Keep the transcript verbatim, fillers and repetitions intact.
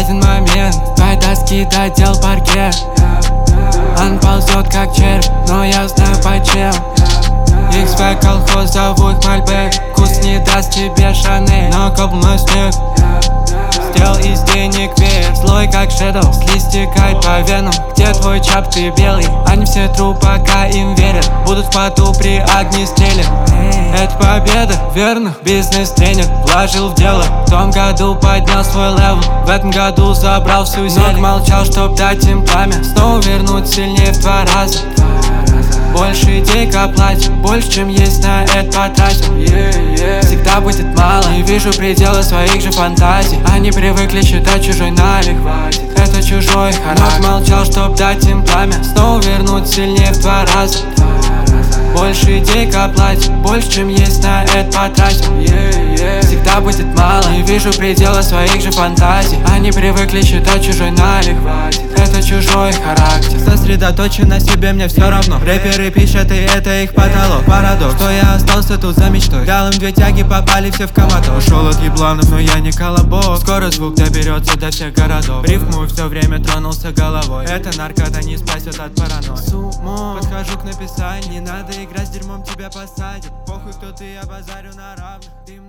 один момент, твои доски додел паркет. Он ползет как червь, но я знаю почем. икс пи колхоз, зовут Мальбек. Вкус не даст тебе Шанель, но копл мой снег. Сделал из денег веер, злой как Shadow. Слизь стекает по венам, где твой чап, ты белый. Они все тру, пока им верят, будут в поту при огнестреле. Это победа, верно, бизнес-тренер вложил в дело. В том году поднял свой левел, в этом году забрал всю зелень. Молчал, чтоб дать им пламя, снова вернуть сильнее в два раза. Больше денег оплатим, больше, чем есть, на это потратим. yeah, yeah. Всегда будет мало, не вижу предела своих же фантазий. Они привыкли считать чужой налик, это чужой характер. Но молчал, чтоб дать им пламя, снова вернуть сильнее в два раза. Больше денег оплатим, больше, чем есть, на это потратим. yeah, yeah. Всегда будет мало, не вижу предела своих же фантазий. Они привыкли считать чужой налик, это чужой характер. Сосредоточен на себе, мне все равно. Рэперы пишут, и это их потолок. Парадокс, что я остался тут за мечтой. Дал им две тяги, попали все в комату. Ушел от ебланов, но я не колобок. Скоро звук доберется до всех городов. Рифмую все время, тронулся головой. Это наркота не спасет от паранойи. С умом подхожу к написанию. Не надо играть с дерьмом, тебя посадят. Похуй, кто ты, я базарю на равных.